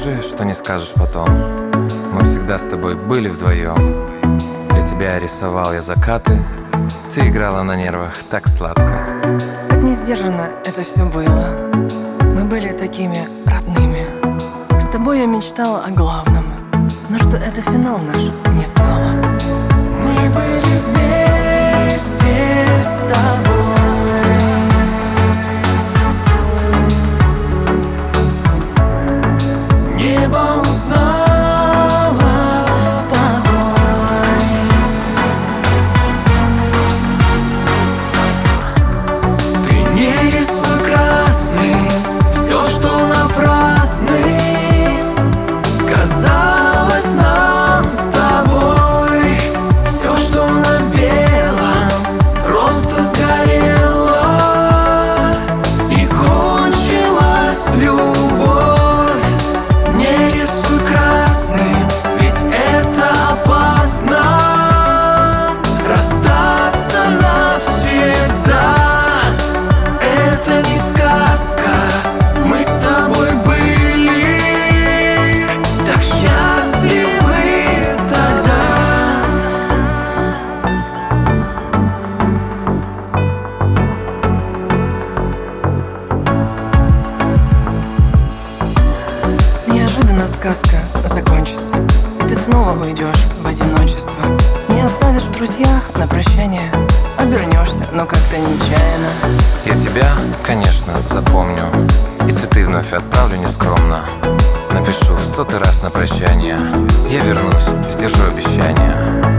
скажи, что не скажешь потом. Мы всегда с тобой были вдвоем. Для тебя рисовал я закаты. Ты играла на нервах так сладко. Так не сдержанно это все было. Мы были такими родными. С тобой я мечтала о главном, но что это финал наш, не знала. Мы были вместе с тобой. Небо узнало покой. Ты не рисуй красный все, что напрасный. Казалось нам с тобой все, что на белом, просто сгорело. И кончилась любовь. Не рисуй красным, ведь это опасно. Расстаться навсегда — это не сказка. Мы с тобой были так счастливы тогда. Неожиданно сказка закончится, и ты снова уйдешь в одиночество. Не оставишь в друзьях на прощание. Обернешься, но как-то нечаянно. Я тебя, конечно, запомню. И цветы вновь отправлю нескромно. Напишу в 100-й раз на прощание. Я вернусь, сдержу обещание.